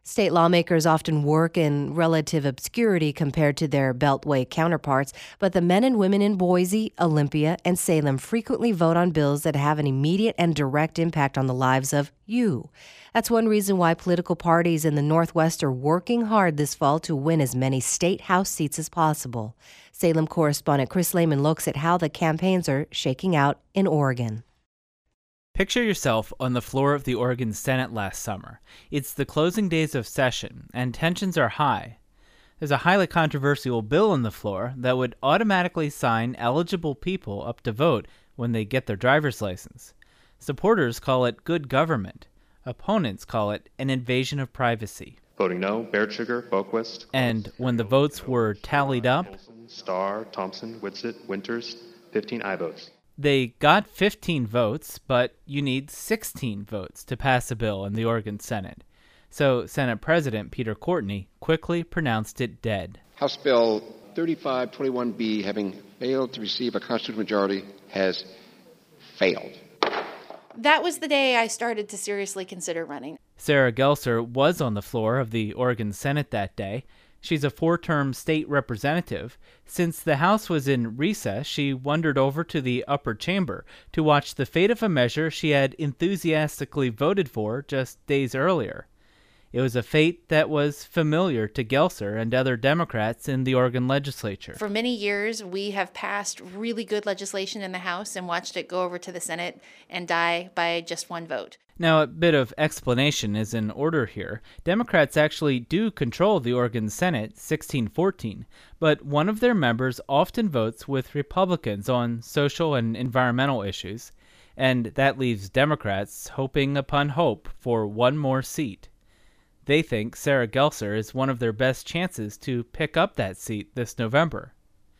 State lawmakers often work in relative obscurity compared to their Beltway counterparts, but the men and women in Boise, Olympia, and Salem frequently vote on bills that have an immediate and direct impact on the lives of you. That's one reason why political parties in the Northwest are working hard this fall to win as many state House seats as possible. Salem correspondent Chris Lehman looks at how the campaigns are shaking out in Oregon. Picture yourself on the floor of the Oregon Senate last summer. It's the closing days of session, and tensions are high. There's a highly controversial bill on the floor that would automatically sign eligible people up to vote when they get their driver's license. Supporters call it good government. Opponents call it an invasion of privacy. Voting no, Baird Sugar, Boquist. And when the votes were tallied up, Starr, Thompson, Whitsitt, Winters, 15 aye votes. They got 15 votes, but you need 16 votes to pass a bill in the Oregon Senate. So Senate President Peter Courtney quickly pronounced it dead. House Bill 3521B, having failed to receive a constitutional majority, has failed. That was the day I started to seriously consider running. Sarah Gelser was on the floor of the Oregon Senate that day. She's a 4-term state representative. Since the House was in recess, she wandered over to the upper chamber to watch the fate of a measure she had enthusiastically voted for just days earlier. It was a fate that was familiar to Gelser and other Democrats in the Oregon legislature. For many years, we have passed really good legislation in the House and watched it go over to the Senate and die by just one vote. Now, a bit of explanation is in order here. Democrats actually do control the Oregon Senate 16-14, but one of their members often votes with Republicans on social and environmental issues, and that leaves Democrats hoping upon hope for one more seat. They think Sarah Gelser is one of their best chances to pick up that seat this November.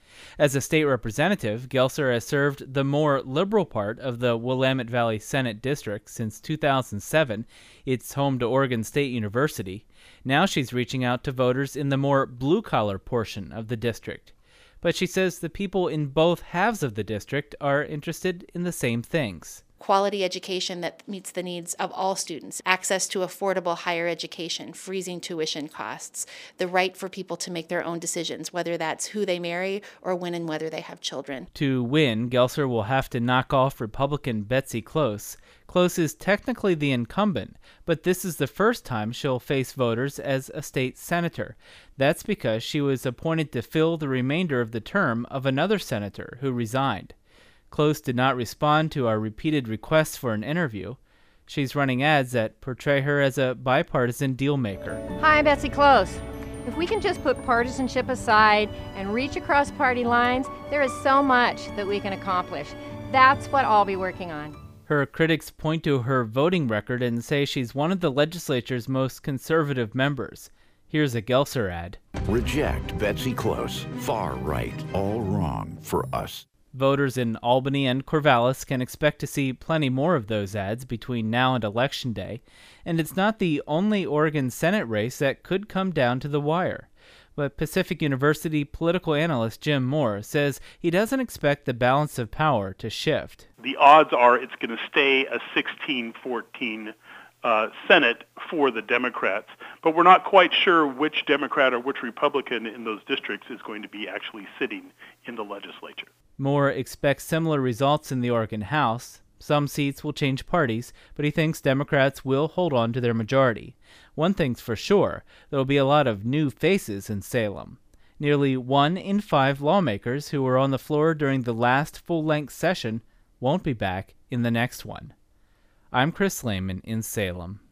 As a state representative, Gelser has served the more liberal part of the Willamette Valley Senate District since 2007. It's home to Oregon State University. Now she's reaching out to voters in the more blue-collar portion of the district. But she says the people in both halves of the district are interested in the same things. Quality education that meets the needs of all students, access to affordable higher education, freezing tuition costs, the right for people to make their own decisions, whether that's who they marry or when and whether they have children. To win, Gelser will have to knock off Republican Betsy Close. Close is technically the incumbent, but this is the first time she'll face voters as a state senator. That's because she was appointed to fill the remainder of the term of another senator who resigned. Close did not respond to our repeated requests for an interview. She's running ads that portray her as a bipartisan deal-maker. Hi, I'm Betsy Close. If we can just put partisanship aside and reach across party lines, there is so much that we can accomplish. That's what I'll be working on. Her critics point to her voting record and say she's one of the legislature's most conservative members. Here's a Gelser ad. Reject Betsy Close. Far right, all wrong for us. Voters in Albany and Corvallis can expect to see plenty more of those ads between now and Election Day, and it's not the only Oregon Senate race that could come down to the wire. But Pacific University political analyst Jim Moore says he doesn't expect the balance of power to shift. The odds are it's going to stay a 16-14 Senate for the Democrats, but we're not quite sure which Democrat or which Republican in those districts is going to be actually sitting in the legislature. Moore expects similar results in the Oregon House. Some seats will change parties, but he thinks Democrats will hold on to their majority. One thing's for sure, there will be a lot of new faces in Salem. Nearly 1 in 5 lawmakers who were on the floor during the last full-length session won't be back in the next one. I'm Chris Lehman in Salem.